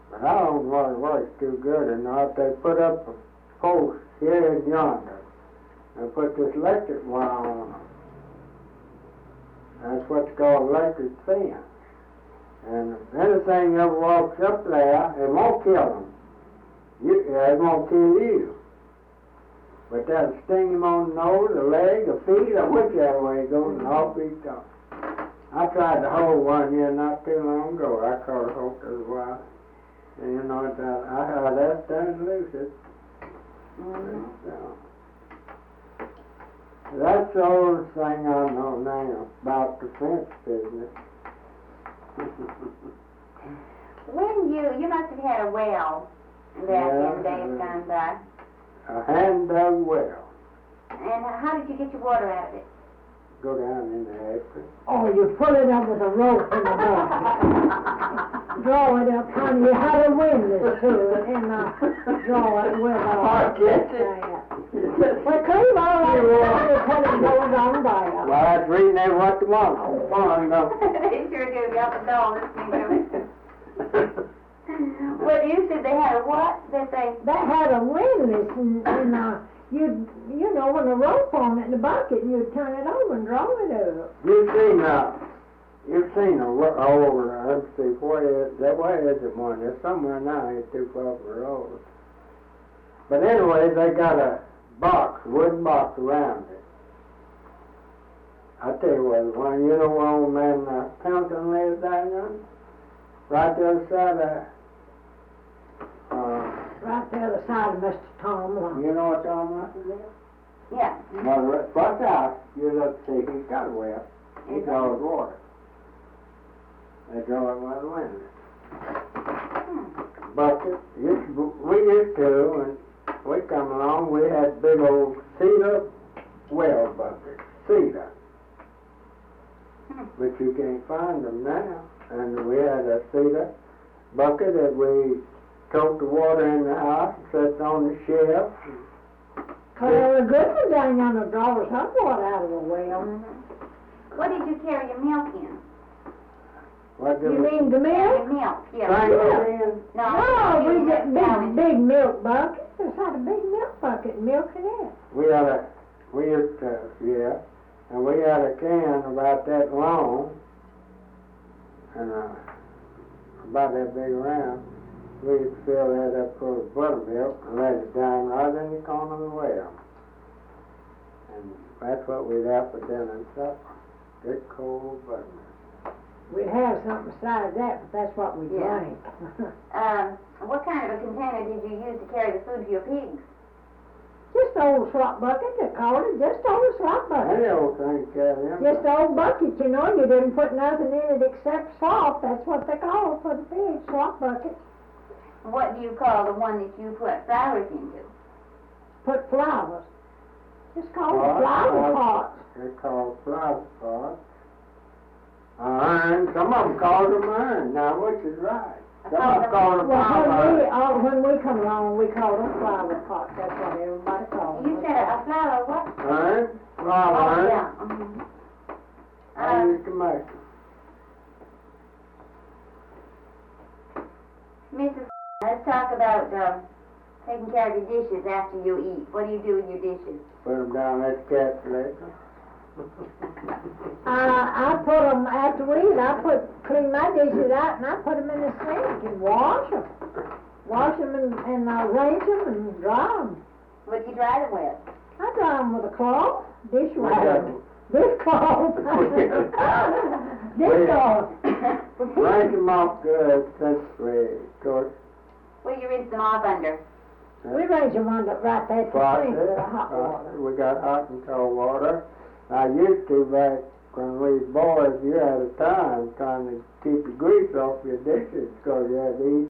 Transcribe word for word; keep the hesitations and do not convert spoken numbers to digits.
But I don't know whether it works too good or not. They put up a post here and yonder. They put this electric wire on them. That's what's called electric fence. And if anything ever walks up there, it won't kill them. You, it won't kill you. But that'll sting him on the nose, the leg, the feet, or whichever way it goes, and off he comes. I tried to hold one here not too long ago. I caught a hook as well. And you know, that I had that done loose it. Mm-hmm. So, that's the only thing I know now about the fence business. When you, you must have had a well back Yeah, in days uh, gone by. A hand dug well. And how did you get your water out of it? Go down in the apron. Oh, you pull it up with a rope in the bucket. Draw it up, honey. You had a windlass to it, and uh, draw it with a... I get it. Well, clean all that water till it goes on by. Well, that's the reason they want to want fun, though. They sure do. Got the doll listening to it. Well, you said they had a what? They say... They had a windlass, and, and uh, you'd, you know, with a rope on it in the bucket, and you'd turn it over and draw it up. You've seen, uh, you've seen a, all over there. Let's see, where is, that, where is it one? There's somewhere now, it's too far for the road. But anyway, they got a box, wooden box around it. I tell you what, one, you know where old man uh, Pendleton lives down there? Right the other side of, uh, Right the other side of Mister Tom Long. you know what Tom Russell is? Yeah. Well, the first house, you look to see, he's got a well. He draws water. They draw it by the window. Hmm. Bucket, used to, we used to, and we come along, we had big old cedar well buckets, cedar. Hmm. But you can't find them now. And we had a cedar bucket that we took the water in the house and set on the shelf. Cause they were good for dang on the drawers hot water out of the well. Mm-hmm. What did you carry your milk in? What did You we mean the Your milk? milk, yeah. Trying it in? No, No, you we didn't get have big, to big milk buckets. Just had a big milk bucket and milk in it. We had a, we used to, yeah, and we had a can about that long, and uh, about that big around. We used to fill that up full of buttermilk and let it down right in the corner of the well. And that's what we'd have for dinner and supper. Good cold buttermilk. We'd have something besides that, but that's what we Yeah. drank. Um, what kind of a container did you use to carry the food for your pigs? Just old slop bucket, they called it. Just old slop bucket. Any old thing carry them. Just old bucket, you know. You didn't put nothing in it except slop. That's what they call it for the pigs, slop bucket. What do you call the one that you put flowers into? Put flowers. Just call Pot, it flower pot. pots. They're called flower pots. Iron, some of them call them iron. Now, which is right? Some of them call them Well, when we, flower. uh, when we come along, we call them flower pots. That's what everybody calls them. You said a, a flower what? Iron, flower Oh, iron. yeah. Mm-hmm. I Um, used to make them. Missus Let's talk about uh, taking care of your dishes after you eat. What do you do with your dishes? Put them down at the cat collector. Uh, I put them after we eat. I put clean my dishes out and I put them in the sink and wash them, wash them and, and uh, rinse them and dry them. What do you dry them with? I dry them with a cloth, dish We rag, got- dish cloth, dish cloth. Rinse them off good since we, of course, What do you rinse them off under? We rinse them under right there at the faucet. sink with the hot uh, water. We got hot and cold water. I used to back when we was boys, you had a time trying to keep the grease off your dishes because you had to eat